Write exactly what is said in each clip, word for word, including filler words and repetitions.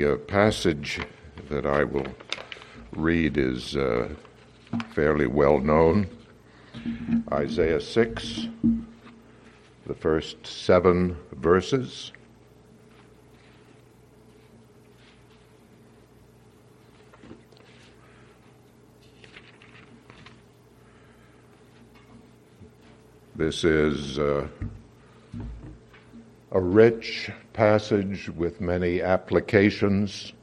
The uh, passage that I will read is uh, fairly well known. Isaiah six, the first seven verses. This is uh, a rich passage with many applications,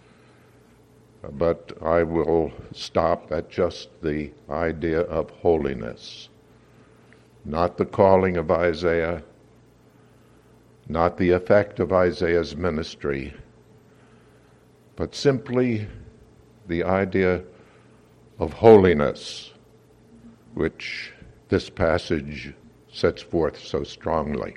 but I will stop at just the idea of holiness. Not the calling of Isaiah, not the effect of Isaiah's ministry, but simply the idea of holiness, which this passage sets forth so strongly.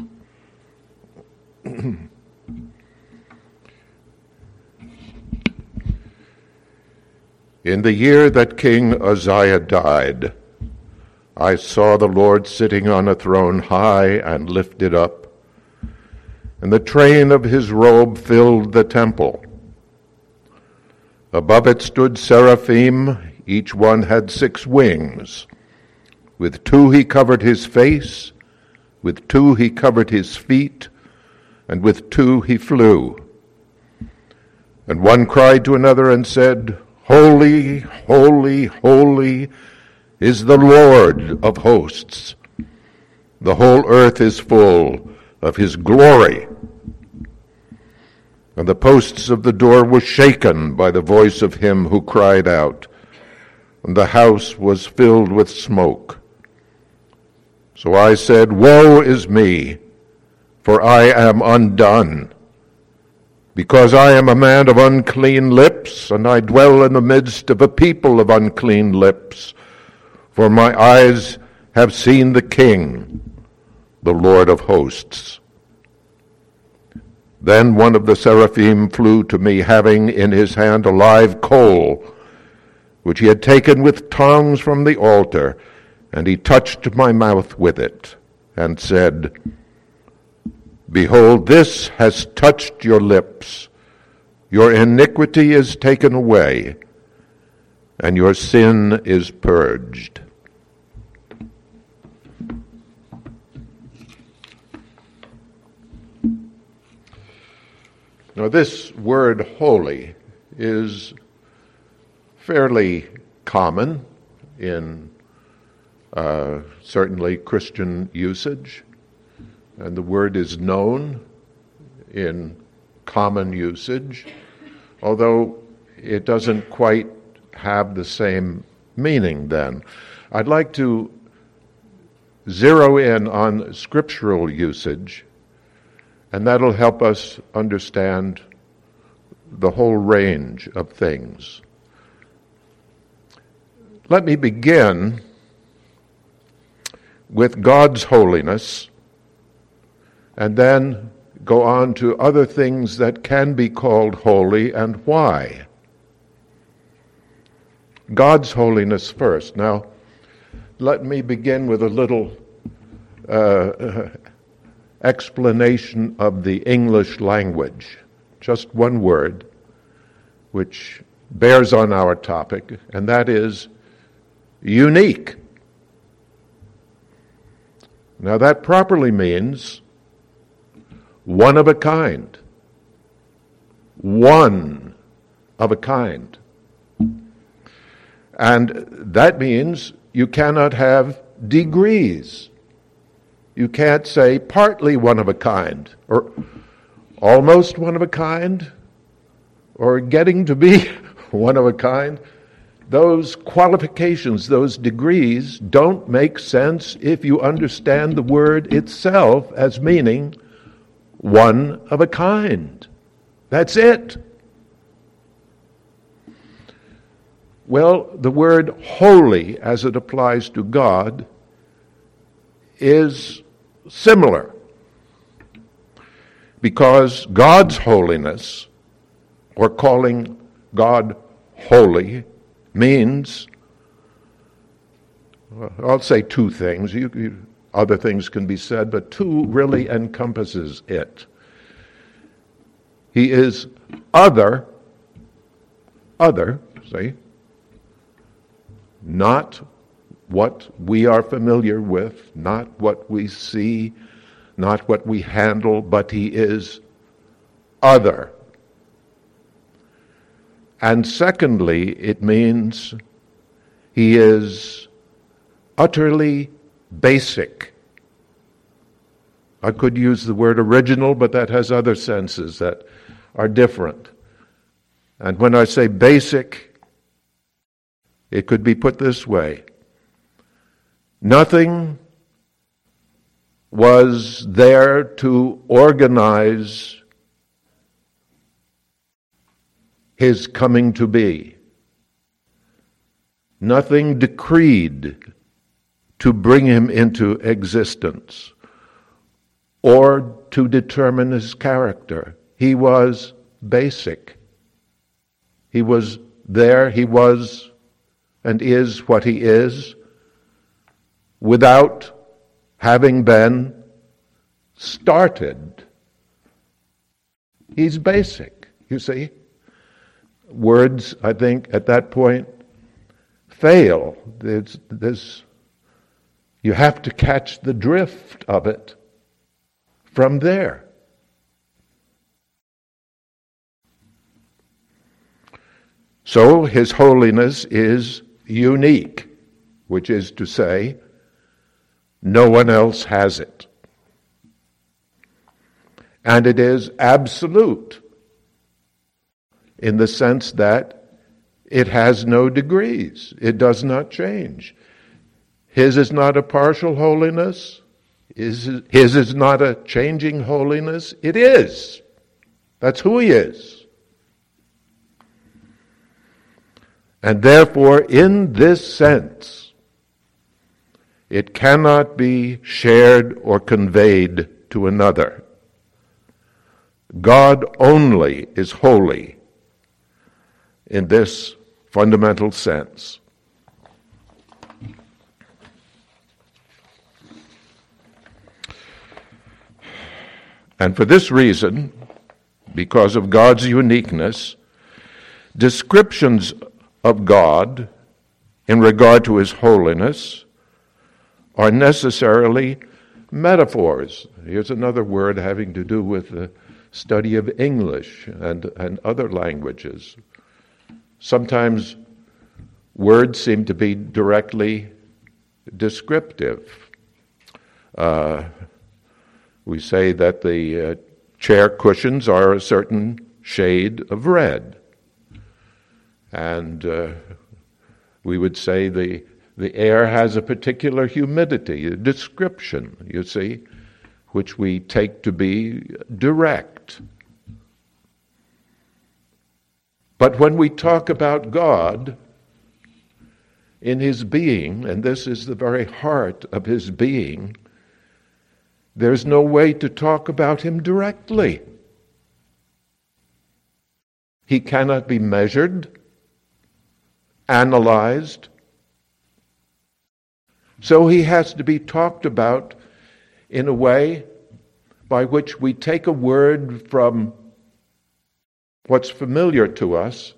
In the year that King Uzziah died, I saw the Lord sitting on a throne high and lifted up, and the train of his robe filled the temple. Above it stood seraphim, each one had six wings. With two he covered his face, with two he covered his feet, and with two he flew. And one cried to another and said, Holy, holy, holy is the Lord of hosts. The whole earth is full of his glory. And the posts of the door were shaken by the voice of him who cried out, and the house was filled with smoke. So I said, Woe is me, for I am undone, because I am a man of unclean lips, and I dwell in the midst of a people of unclean lips. For my eyes have seen the King, the Lord of hosts. Then one of the seraphim flew to me, having in his hand a live coal, which he had taken with tongs from the altar, and he touched my mouth with it, and said, Behold, this has touched your lips. Your iniquity is taken away, and your sin is purged. Now, this word holy is fairly common in uh, certainly Christian usage, and the word is known in common usage, although it doesn't quite have the same meaning then. I'd like to zero in on scriptural usage, and that'll help us understand the whole range of things. Let me begin with God's holiness, and then go on to other things that can be called holy and why. God's holiness first. Now, let me begin with a little uh, explanation of the English language. Just one word, which bears on our topic, and that is unique. Now, that properly means one of a kind. One of a kind. And that means you cannot have degrees. You can't say partly one of a kind, or almost one of a kind, or getting to be one of a kind. Those qualifications, those degrees, don't make sense if you understand the word itself as meaning one of a kind. That's it. Well, the word holy, as it applies to God, is similar, because God's holiness, or calling God holy, means, I'll say two things. You, you, other things can be said, but two really encompasses it. He is other, other, see, not what we are familiar with, not what we see, not what we handle, but he is other. And secondly, it means he is utterly basic. I could use the word original, but that has other senses that are different. And when I say basic, it could be put this way. Nothing was there to organize his coming to be. Nothing decreed to bring him into existence or to determine his character. He was basic. He was there, he was and is what he is, without having been started. He's basic, you see. Words, I think, at that point fail. There's, there's, you have to catch the drift of it from there. So his holiness is unique, which is to say, no one else has it. And it is absolute in the sense that it has no degrees. It does not change. His is not a partial holiness. His, his is not a changing holiness. It is. That's who he is. And therefore, in this sense, it cannot be shared or conveyed to another. God only is holy in this fundamental sense. And for this reason, because of God's uniqueness, descriptions of God in regard to his holiness are necessarily metaphors. Here's another word having to do with the study of English and, and other languages. Sometimes words seem to be directly descriptive. Uh, we say that the uh, chair cushions are a certain shade of red. And uh, we would say the the air has a particular humidity, a description, you see, which we take to be direct. But when we talk about God in his being, and this is the very heart of his being, there's no way to talk about him directly. He cannot be measured, analyzed. So he has to be talked about in a way by which we take a word from what's familiar to us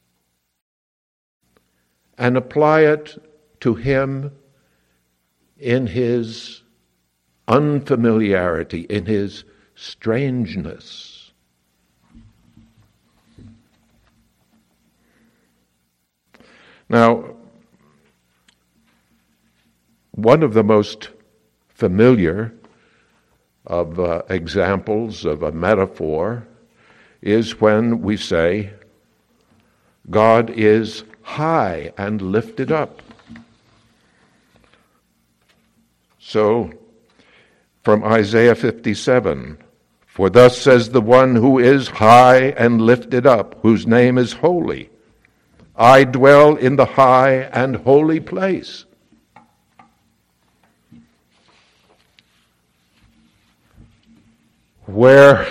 and apply it to him in his unfamiliarity, in his strangeness. Now, one of the most familiar of uh, examples of a metaphor is when we say, God is high and lifted up. So, from Isaiah fifty-seven, for thus says the one who is high and lifted up, whose name is holy, I dwell in the high and holy place. Where,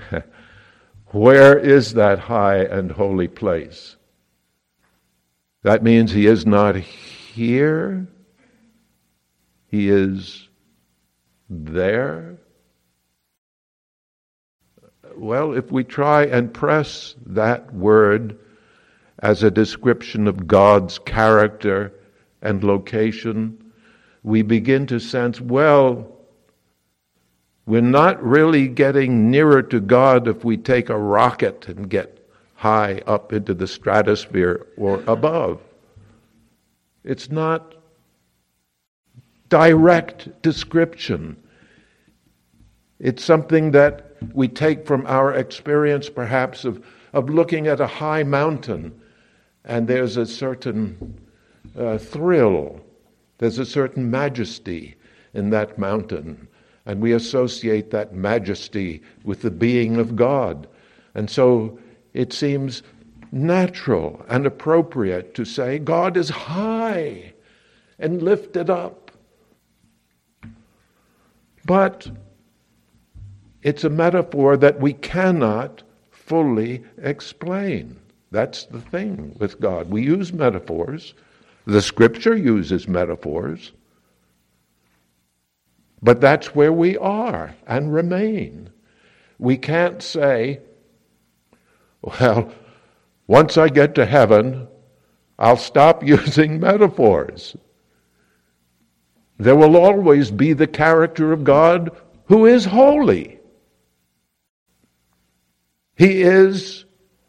where is that high and holy place? That means he is not here. He is there. well, if we try and press that word as a description of God's character and location, we begin to sense, well, we're not really getting nearer to God if we take a rocket and get high up into the stratosphere or above. It's not direct description. It's something that we take from our experience, perhaps, of, of looking at a high mountain, and there's a certain uh, thrill, there's a certain majesty in that mountain, and we associate that majesty with the being of God. And so it seems natural and appropriate to say, God is high and lifted up. But it's a metaphor that we cannot fully explain. That's the thing with God. We use metaphors. The Scripture uses metaphors. But that's where we are and remain. We can't say, well, once I get to heaven, I'll stop using metaphors. There will always be the character of God who is holy. He is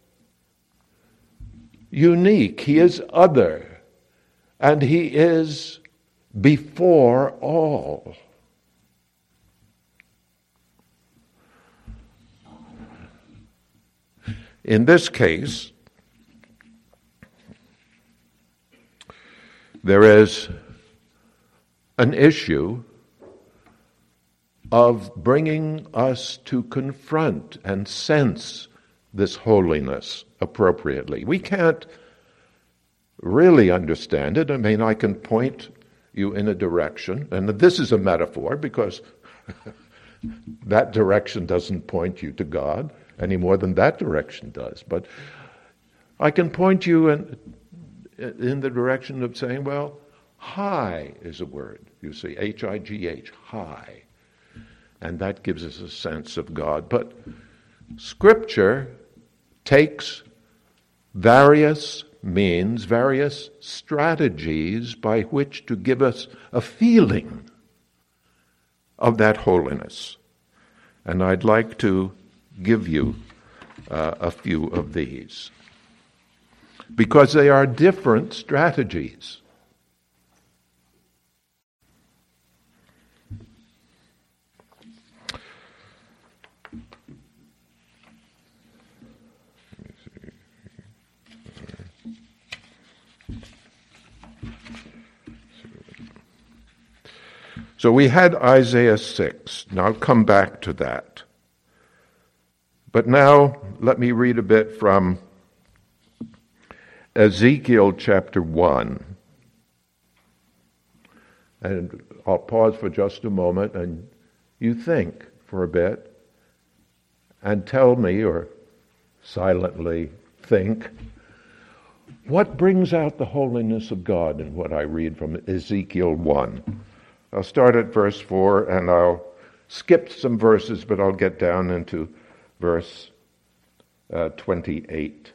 unique. He is other. And he is before all. In this case, there is an issue of bringing us to confront and sense this holiness appropriately. We can't really understand it. I mean, I can point you in a direction, and this is a metaphor because that direction doesn't point you to God any more than that direction does. But I can point you in, in the direction of saying, well, high is a word, you see, H I G H, high. And that gives us a sense of God. But Scripture takes various means, various strategies by which to give us a feeling of that holiness. And I'd like to give you uh, a few of these, because they are different strategies. So we had Isaiah six. Now I'll come back to that. But now let me read a bit from Ezekiel chapter one. And I'll pause for just a moment and you think for a bit and tell me, or silently think, what brings out the holiness of God in what I read from Ezekiel one. I'll start at verse four and I'll skip some verses, but I'll get down into verse uh, twenty-eight.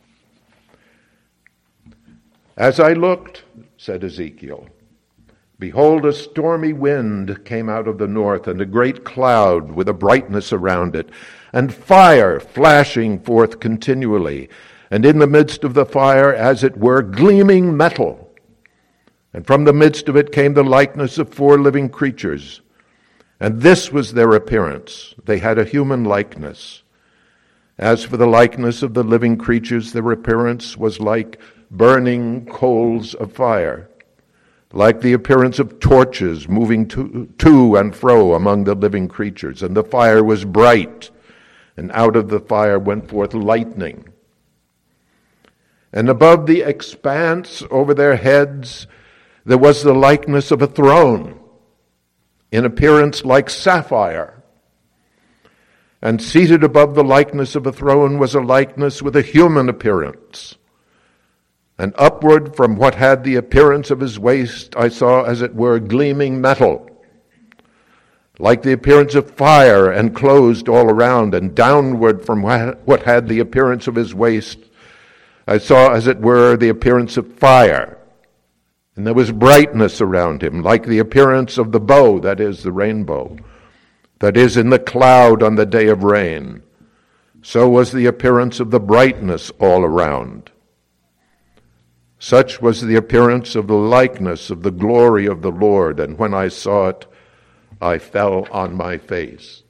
As I looked, said Ezekiel, behold, a stormy wind came out of the north, and a great cloud with a brightness around it, and fire flashing forth continually, and in the midst of the fire, as it were, gleaming metal. And from the midst of it came the likeness of four living creatures. And this was their appearance. They had a human likeness. As for the likeness of the living creatures, their appearance was like burning coals of fire, like the appearance of torches moving to, to and fro among the living creatures. And the fire was bright, and out of the fire went forth lightning. And above the expanse over their heads there was the likeness of a throne, in appearance like sapphire. And seated above the likeness of a throne was a likeness with a human appearance. And upward from what had the appearance of his waist I saw, as it were, gleaming metal, like the appearance of fire, and closed all around, and downward from what had the appearance of his waist, I saw, as it were, the appearance of fire. And there was brightness around him, like the appearance of the bow, that is, the rainbow, that is in the cloud on the day of rain. So was the appearance of the brightness all around. Such was the appearance of the likeness of the glory of the Lord, and when I saw it, I fell on my face.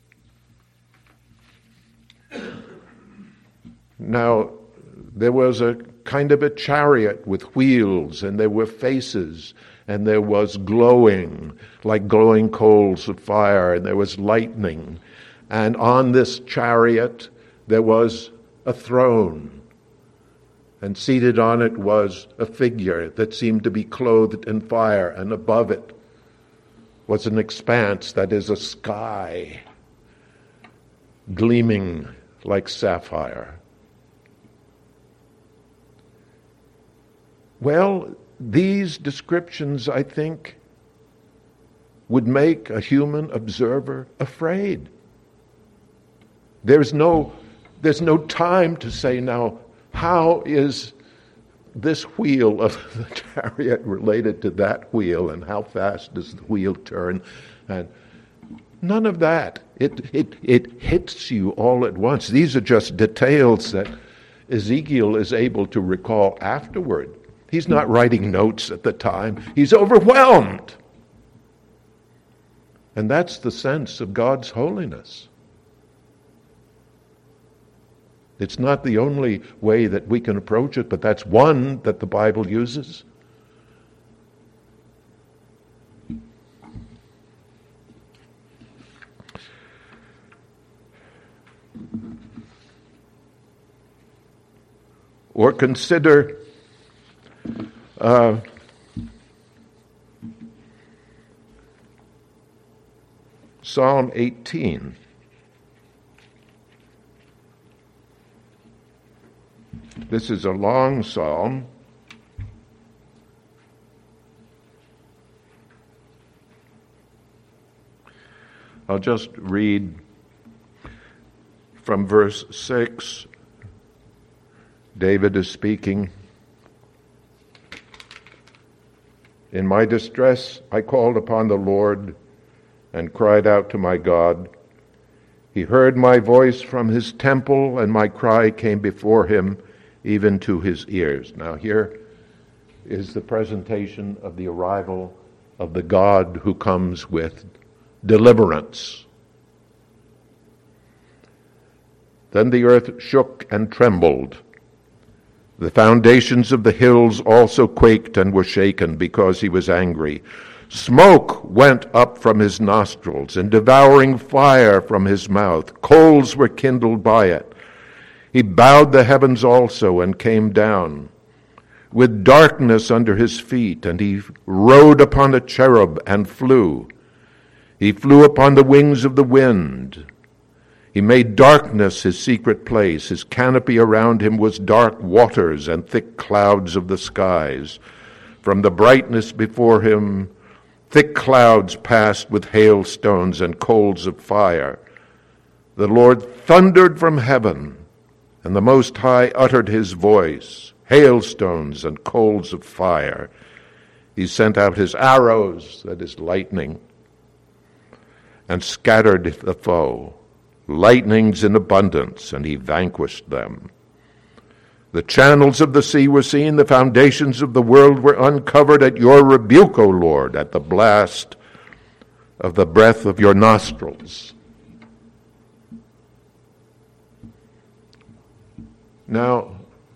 Now, there was a kind of a chariot with wheels, and there were faces, and there was glowing, like glowing coals of fire, and there was lightning. And on this chariot there was a throne, and seated on it was a figure that seemed to be clothed in fire, and above it was an expanse, that is, a sky, gleaming like sapphire. Well, these descriptions, I think, would make a human observer afraid. There's no, there's no time to say, now, how is this wheel of the chariot related to that wheel, and how fast does the wheel turn? And none of that. It, it, it hits you all at once. These are just details that Ezekiel is able to recall afterward. He's not writing notes at the time. He's overwhelmed. And that's the sense of God's holiness. It's not the only way that we can approach it, but that's one that the Bible uses. Or consider uh, Psalm eighteen. This is a long psalm. I'll just read from verse six. David is speaking. In my distress I called upon the Lord and cried out to my God. He heard my voice from his temple, and my cry came before him, even to his ears. Now here is the presentation of the arrival of the God who comes with deliverance. Then the earth shook and trembled. The foundations of the hills also quaked and were shaken because he was angry. Smoke went up from his nostrils, and devouring fire from his mouth. Coals were kindled by it. He bowed the heavens also and came down, with darkness under his feet, and he rode upon a cherub and flew. He flew upon the wings of the wind. He made darkness his secret place. His canopy around him was dark waters and thick clouds of the skies. From the brightness before him, thick clouds passed with hailstones and coals of fire. The Lord thundered from heaven, and the Most High uttered his voice, hailstones and coals of fire. He sent out his arrows, that is lightning, and scattered the foe. Lightnings in abundance, and he vanquished them. The channels of the sea were seen, the foundations of the world were uncovered at your rebuke, O Lord, at the blast of the breath of your nostrils. Now,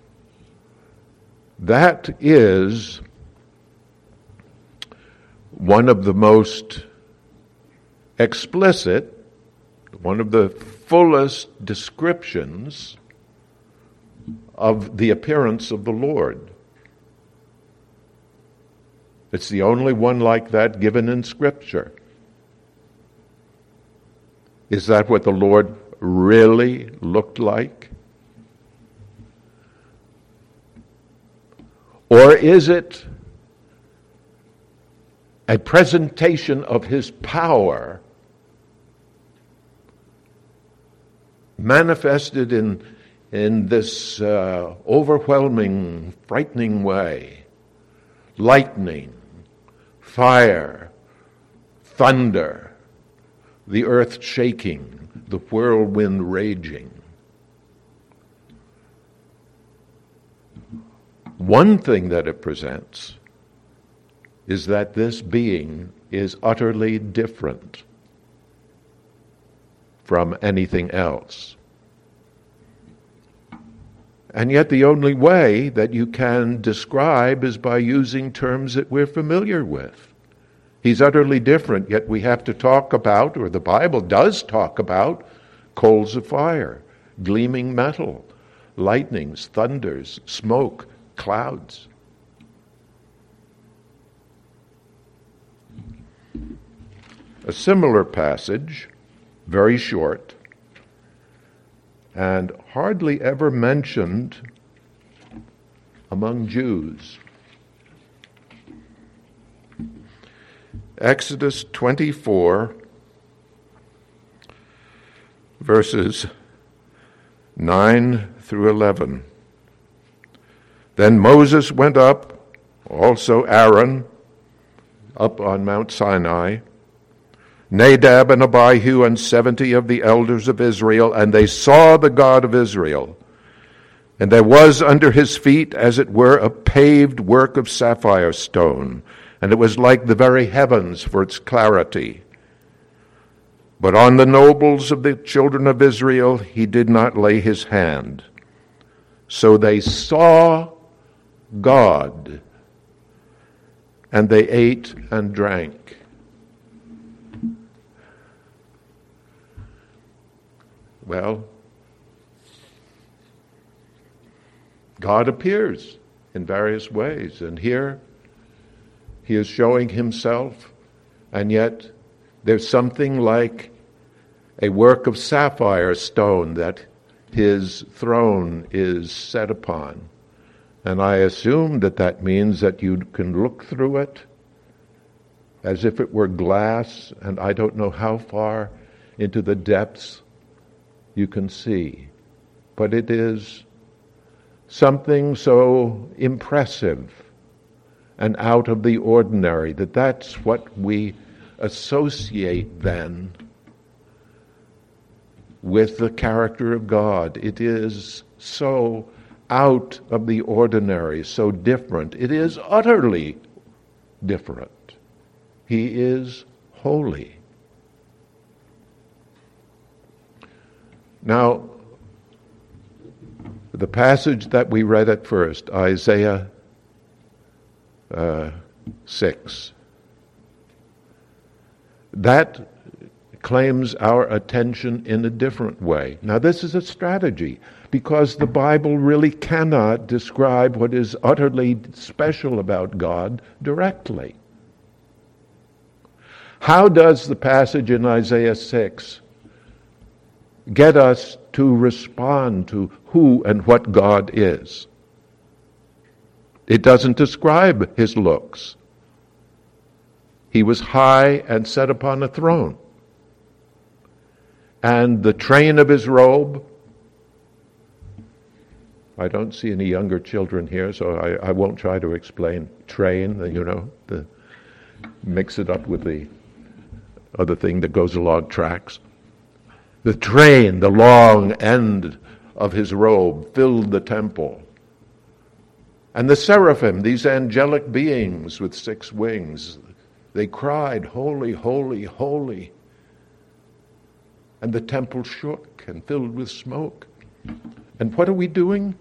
that is one of the most explicit, one of the fullest descriptions of the appearance of the Lord. It's the only one like that given in Scripture. Is that what the Lord really looked like? Or is it a presentation of his power manifested in, in this uh, overwhelming, frightening way. Lightning, fire, thunder, the earth shaking, the whirlwind raging. One thing that it presents is that this being is utterly different from anything else. And yet the only way that you can describe is by using terms that we're familiar with. He's utterly different, yet we have to talk about, or the Bible does talk about, coals of fire, gleaming metal, lightnings, thunders, smoke, clouds. A similar passage, very short, and hardly ever mentioned among Jews. Exodus twenty-four, verses nine through eleven. Then Moses went up, also Aaron, up on Mount Sinai, Nadab and Abihu and seventy of the elders of Israel, and they saw the God of Israel. And there was under his feet, as it were, a paved work of sapphire stone, and it was like the very heavens for its clarity. But on the nobles of the children of Israel he did not lay his hand. So they saw God, and they ate and drank. Well, God appears in various ways, and here he is showing himself, and yet there's something like a work of sapphire stone that his throne is set upon. And I assume that that means that you can look through it as if it were glass, and I don't know how far into the depths you can see. But it is something so impressive and out of the ordinary that that's what we associate then with the character of God. It is so out of the ordinary, so different. It is utterly different. He is holy. Now, the passage that we read at first, Isaiah uh, six, that claims our attention in a different way. Now, this is a strategy, because the Bible really cannot describe what is utterly special about God directly. How does the passage in Isaiah six get us to respond to who and what God is? It doesn't describe his looks. He was high and set upon a throne. And the train of his robe, I don't see any younger children here, so I, I won't try to explain train, you know, the, mix it up with the other thing that goes along tracks. The train, the long end of his robe, filled the temple. And the seraphim, these angelic beings with six wings, they cried, "Holy, holy, holy." And the temple shook and filled with smoke. And what are we doing?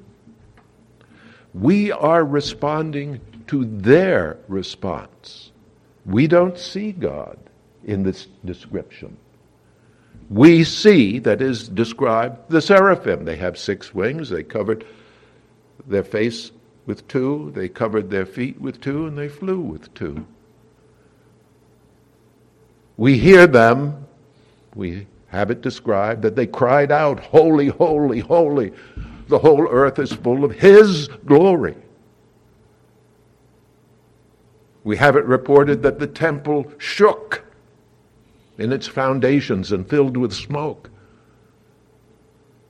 We are responding to their response. We don't see God in this description. We see, that is described, the seraphim. They have six wings. They covered their face with two. They covered their feet with two, and they flew with two. We hear them. We have it described that they cried out, "Holy, holy, holy. The whole earth is full of his glory." We have it reported that the temple shook in its foundations and filled with smoke.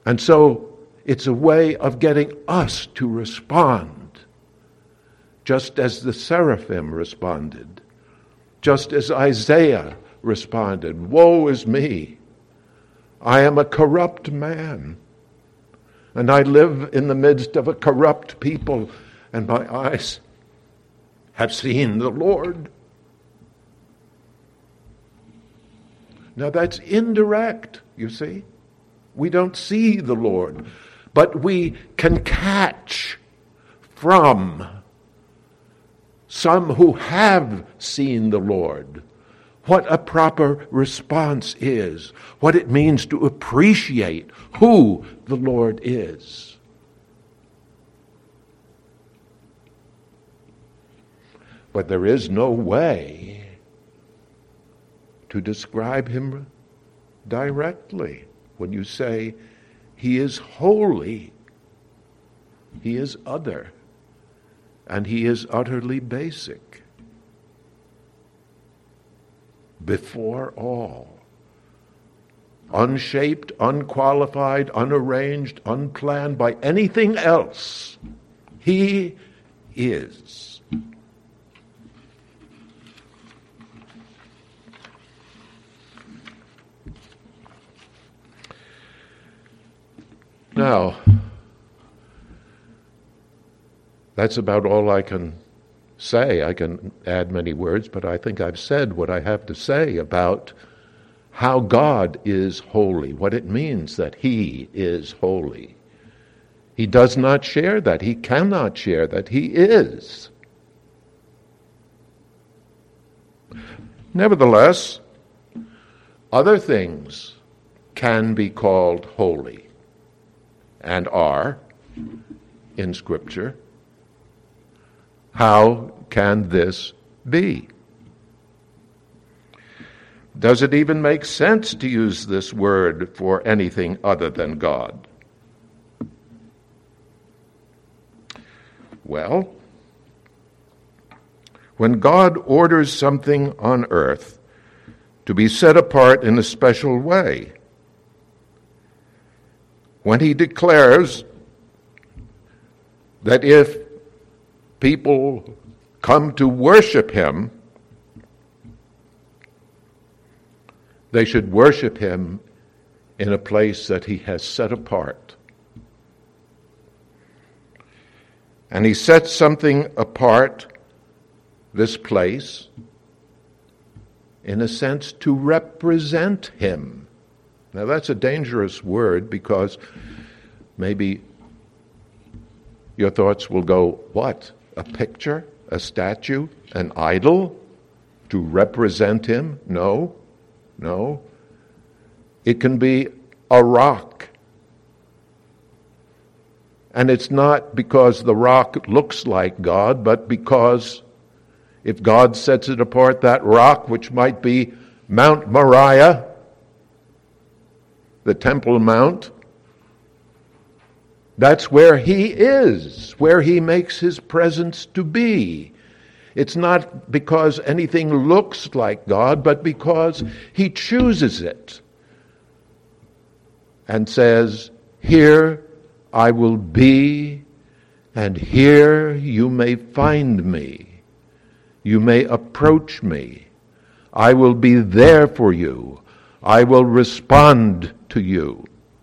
And so it's a way of getting us to respond, just as the seraphim responded, just as Isaiah responded, "Woe is me! I am a corrupt man, and I live in the midst of a corrupt people, and my eyes have seen the Lord." Now that's indirect, you see. We don't see the Lord, but we can catch from some who have seen the Lord what a proper response is, what it means to appreciate who the Lord is. But there is no way to describe him directly. When you say he is holy, he is other, and he is utterly basic. Before all, unshaped, unqualified, unarranged, unplanned by anything else, he is. Now, that's about all I can say. I can add many words, but I think I've said what I have to say about how God is holy, what it means that he is holy. He does not share that. He cannot share that. He is. Nevertheless, other things can be called holy and are in Scripture. How can this be? Does it even make sense to use this word for anything other than God? Well, when God orders something on earth to be set apart in a special way, when he declares that if people come to worship him, they should worship him in a place that he has set apart. And he sets something apart, this place, in a sense to represent him. Now that's a dangerous word, because maybe your thoughts will go, what? A picture? A statue? An idol? To represent him? No, no. It can be a rock. And it's not because the rock looks like God, but because if God sets it apart, that rock, which might be Mount Moriah, the Temple Mount, that's where he is, where he makes his presence to be. It's not because anything looks like God, but because he chooses it and says, "Here I will be, and here you may find me. You may approach me. I will be there for you. I will respond to you."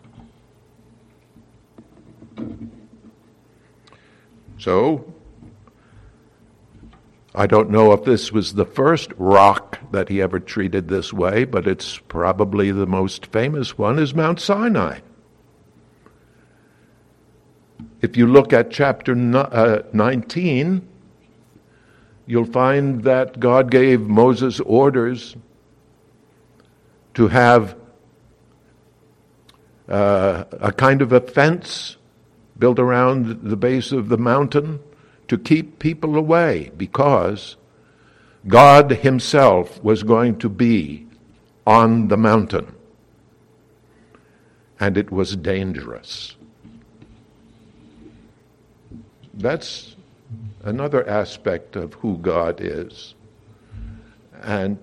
So, I don't know if this was the first rock that he ever treated this way, but it's probably the most famous one is Mount Sinai. If you look at chapter nineteen, you'll find that God gave Moses orders to have uh, a kind of a fence built around the base of the mountain to keep people away, because God himself was going to be on the mountain, and it was dangerous. That's another aspect of who God is. And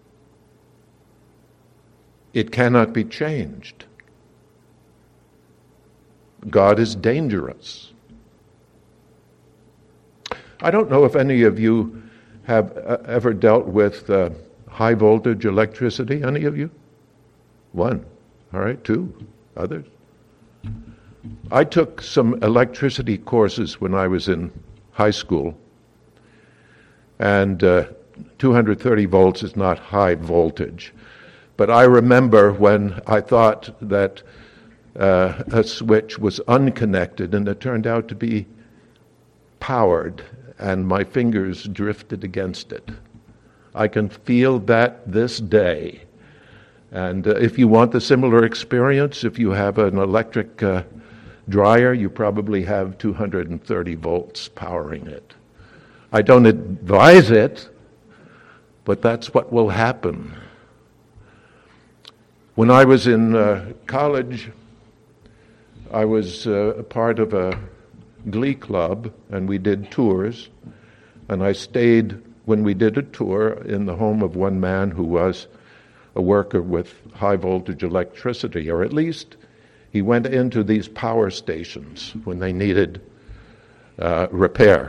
it cannot be changed. God is dangerous. I don't know if any of you have uh, ever dealt with uh, high voltage electricity. Any of you? One. All right, two. Others? I took some electricity courses when I was in high school, and uh, two hundred thirty volts is not high voltage. But I remember when I thought that uh, a switch was unconnected, and it turned out to be powered, and my fingers drifted against it. I can feel that this day. And uh, if you want the similar experience, if you have an electric uh, dryer, you probably have two hundred thirty volts powering it. I don't advise it, but that's what will happen. When I was in uh, college, I was uh, a part of a glee club, and we did tours, and I stayed, when we did a tour, in the home of one man who was a worker with high voltage electricity, or at least he went into these power stations when they needed uh, repair.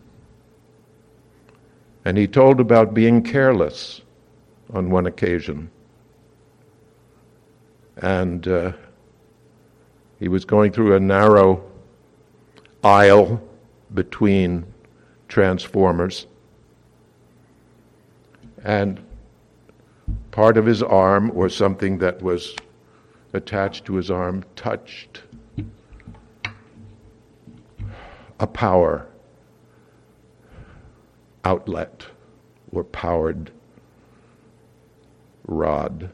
And he told about being careless on one occasion. And uh, he was going through a narrow aisle between transformers, and part of his arm, or something that was attached to his arm, touched a power outlet or powered rod.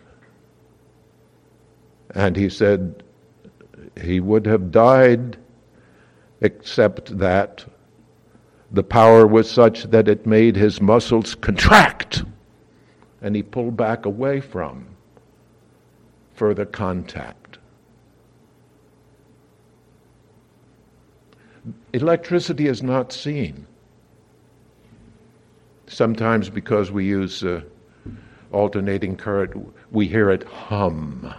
And he said he would have died except that the power was such that it made his muscles contract, and he pulled back away from further contact. Electricity is not seen. Sometimes because we use uh, alternating current, we hear it hum.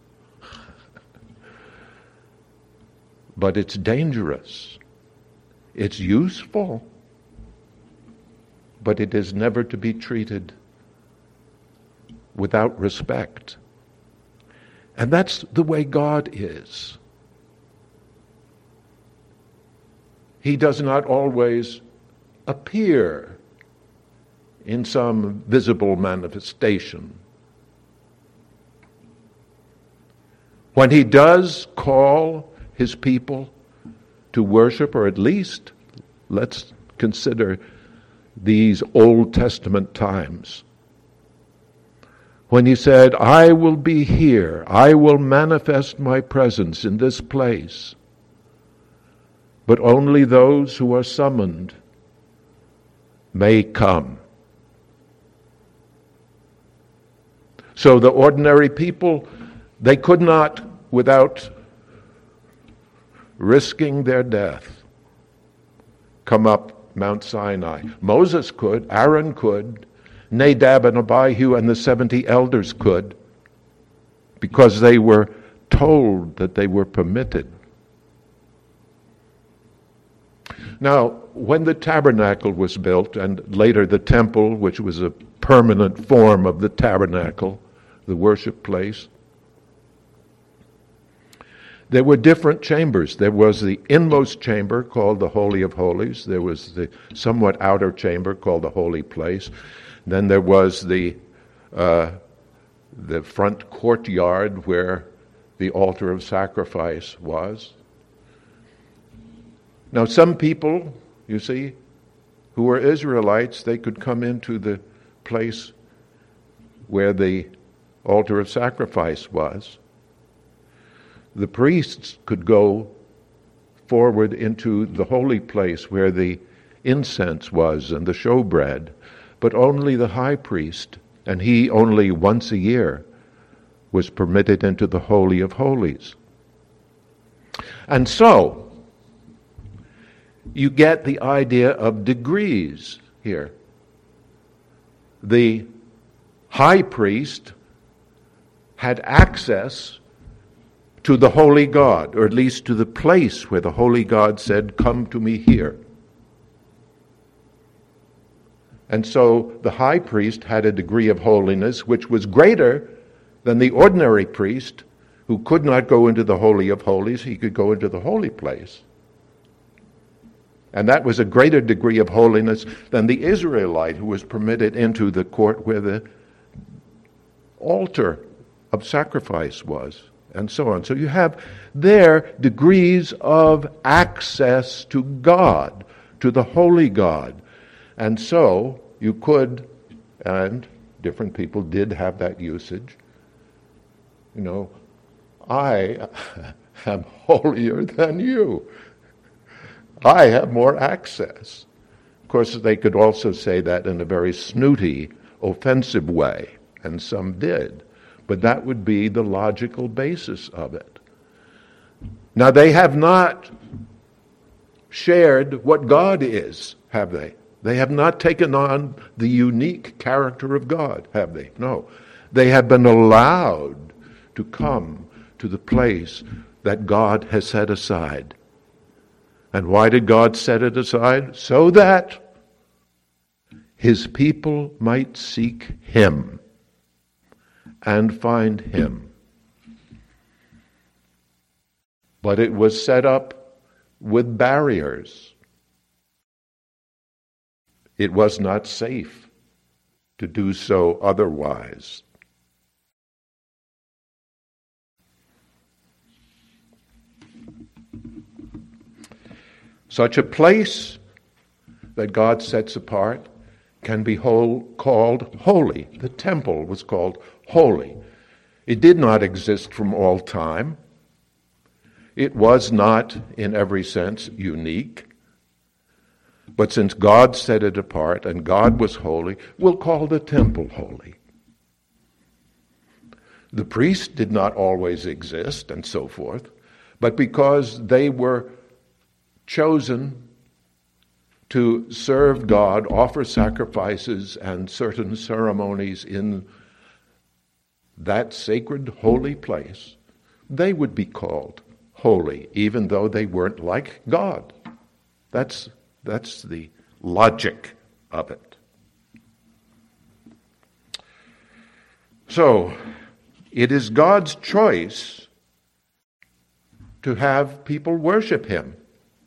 But it's dangerous. It's useful, but it is never to be treated without respect. And that's the way God is. He does not always appear in some visible manifestation. When he does call his people to worship, or at least let's consider these Old Testament times, when he said, I will be here, I will manifest my presence in this place, but only those who are summoned may come. So the ordinary people, they could not, without risking their death, come up Mount Sinai. Moses could, Aaron could, Nadab and Abihu and the seventy elders could, because they were told that they were permitted. Now, when the tabernacle was built, and later the temple, which was a permanent form of the tabernacle, the worship place, there were different chambers. There was the inmost chamber called the Holy of Holies. There was the somewhat outer chamber called the Holy Place. Then there was the uh, the front courtyard where the altar of sacrifice was. Now, some people, you see, who were Israelites, they could come into the place where the altar of sacrifice was. The priests could go forward into the holy place where the incense was and the showbread, but only the high priest, and he only once a year, was permitted into the Holy of Holies. And so, you get the idea of degrees here. The high priest had access to the holy God, or at least to the place where the holy God said, "Come to me here." And so the high priest had a degree of holiness which was greater than the ordinary priest, who could not go into the Holy of Holies. He could go into the holy place. And that was a greater degree of holiness than the Israelite, who was permitted into the court where the altar of sacrifice was, and so on. So you have there degrees of access to God, to the holy God. And so you could, and different people did have that usage, you know, I am holier than you. I have more access. Of course, they could also say that in a very snooty, offensive way, and some did. But that would be the logical basis of it. Now, they have not shared what God is, have they? They have not taken on the unique character of God, have they? No. They have been allowed to come to the place that God has set aside. And why did God set it aside? So that his people might seek him and find him. But it was set up with barriers. It was not safe to do so otherwise. Such a place that God sets apart can be whole, called holy. The temple was called holy. It did not exist from all time. It was not, in every sense, unique. But since God set it apart and God was holy, we'll call the temple holy. The priests did not always exist and so forth, but because they were chosen to serve God, offer sacrifices and certain ceremonies in that sacred holy place, they would be called holy, even though they weren't like God. That's That's the logic of it. So, it is God's choice to have people worship him.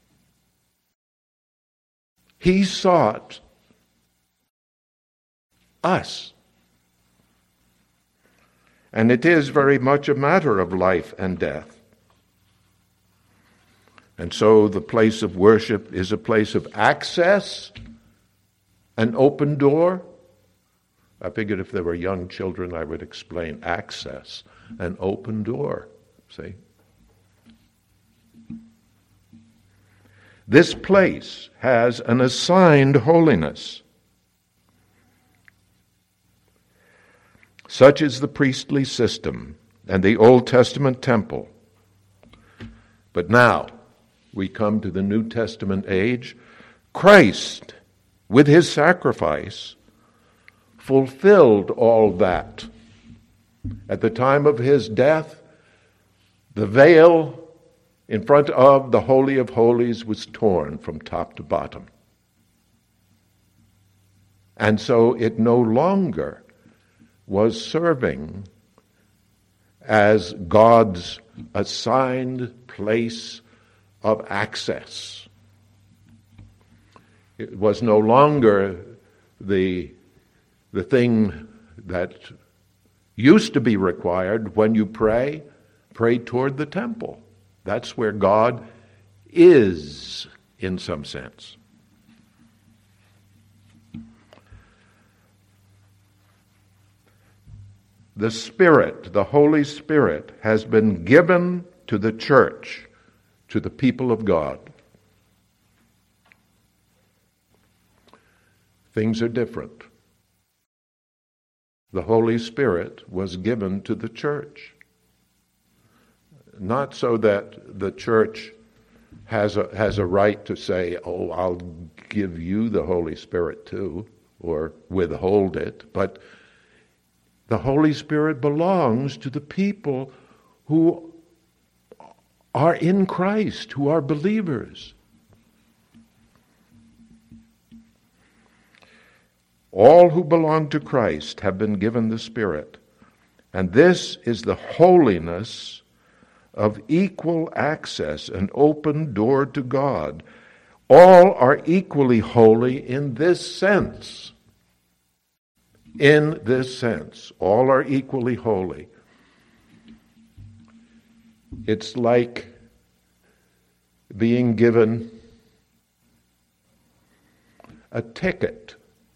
He sought us. And it is very much a matter of life and death. And so the place of worship is a place of access, an open door. I figured if there were young children, I would explain access, an open door. See? This place has an assigned holiness. Such is the priestly system and the Old Testament temple. But now, we come to the New Testament age. Christ, with his sacrifice, fulfilled all that. At the time of his death, the veil in front of the Holy of Holies was torn from top to bottom. And so it no longer was serving as God's assigned place of access. It was no longer the, the thing that used to be required when you pray, pray toward the temple. That's where God is, in some sense. The Spirit, the Holy Spirit, has been given to the church, to the people of God. Things are different. The Holy Spirit was given to the church. Not so that the church has a, has a right to say, oh, I'll give you the Holy Spirit too, or withhold it, but the Holy Spirit belongs to the people who are in Christ, who are believers. All who belong to Christ have been given the Spirit. And this is the holiness of equal access, an open door to God. All are equally holy in this sense. In this sense, all are equally holy. It's like being given a ticket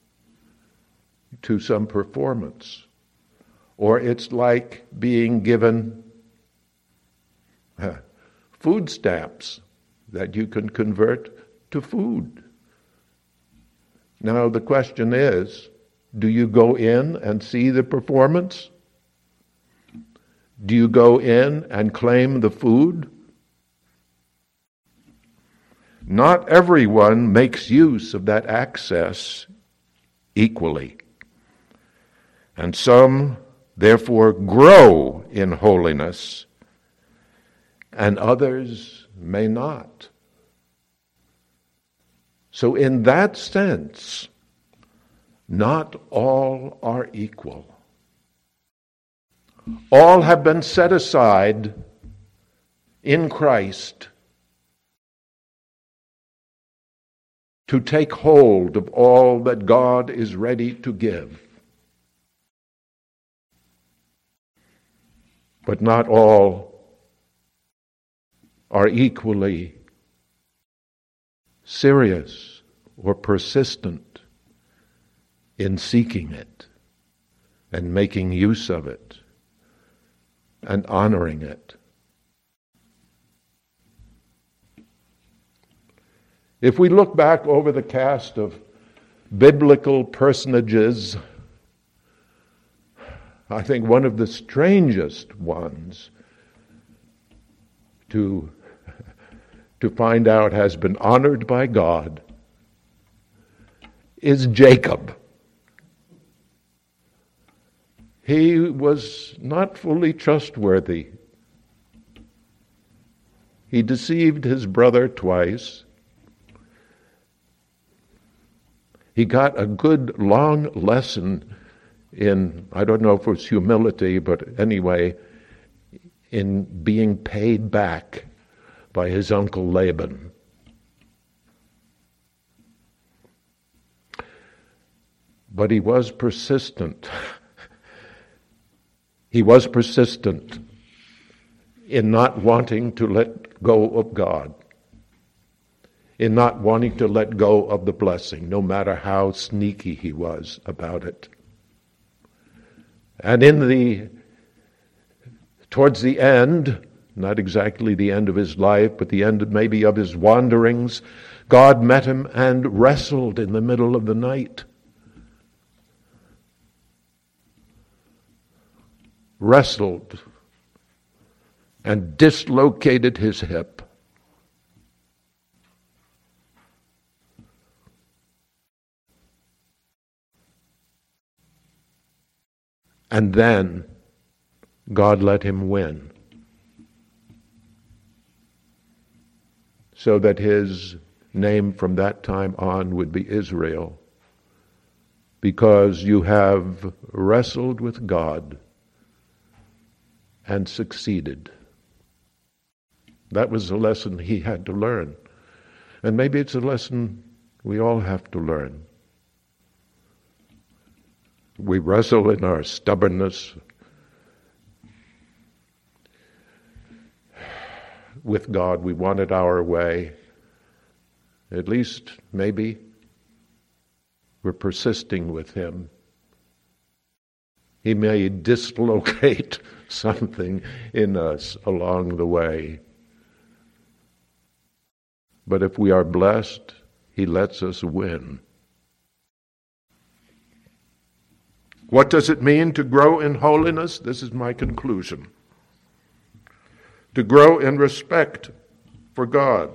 to some performance, or it's like being given uh, food stamps that you can convert to food. Now the question is, do you go in and see the performance? Do you go in and claim the food? Not everyone makes use of that access equally. And some, therefore, grow in holiness, and others may not. So in that sense, not all are equal. All have been set aside in Christ to take hold of all that God is ready to give. But not all are equally serious or persistent in seeking it and making use of it and honoring it. If we look back over the cast of biblical personages, I think one of the strangest ones to, to find out has been honored by God is Jacob. He was not fully trustworthy. He deceived his brother twice. He got a good long lesson in, I don't know if it was humility, but anyway, in being paid back by his uncle Laban. But he was persistent. He was persistent in not wanting to let go of God, in not wanting to let go of the blessing, no matter how sneaky he was about it. And in the, towards the end, not exactly the end of his life, but the end maybe of his wanderings, God met him and wrestled in the middle of the night. Wrestled and dislocated his hip. And then God let him win, so that his name from that time on would be Israel, because you have wrestled with God and succeeded. That was a lesson he had to learn. And maybe it's a lesson we all have to learn. We wrestle in our stubbornness with God. We want it our way. At least, maybe, we're persisting with him. He may dislocate something in us along the way. But if we are blessed, he lets us win. What does it mean to grow in holiness? This is my conclusion. To grow in respect for God,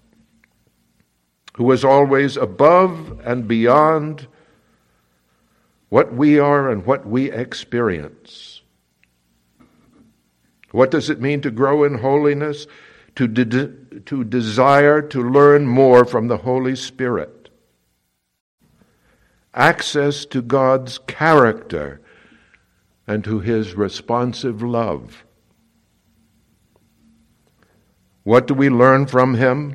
who is always above and beyond what we are and what we experience. What does it mean to grow in holiness? to, de- to desire to learn more from the Holy Spirit, access to God's character and to his responsive love. What do we learn from him?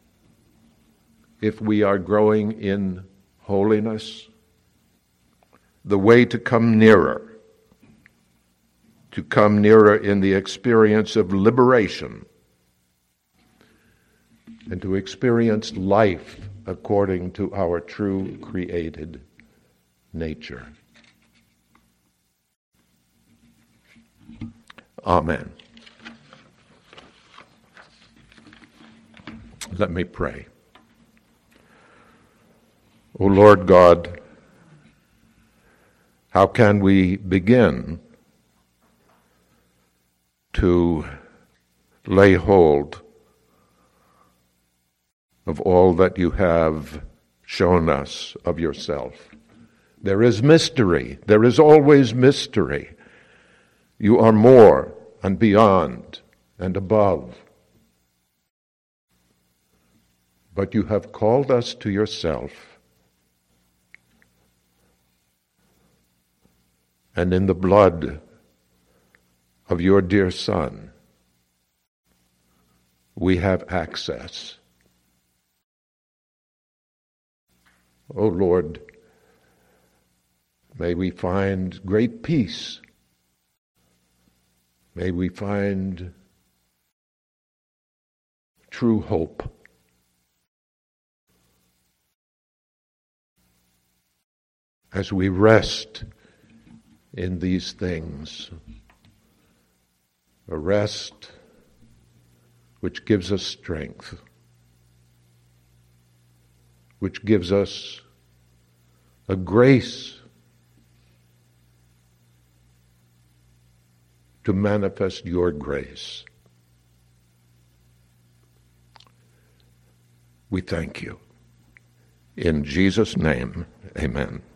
If we are growing in holiness, the way to come nearer, to come nearer in the experience of liberation, and to experience life according to our true created nature. Amen. Let me pray. O Lord God, how can we begin to lay hold of all that you have shown us of yourself? There is mystery. There is always mystery. You are more and beyond and above. But you have called us to yourself. And in the blood of your dear Son, we have access. O Lord, may we find great peace. May we find true hope. As we rest in these things, a rest which gives us strength, which gives us a grace to manifest your grace. We thank you. In Jesus' name, amen.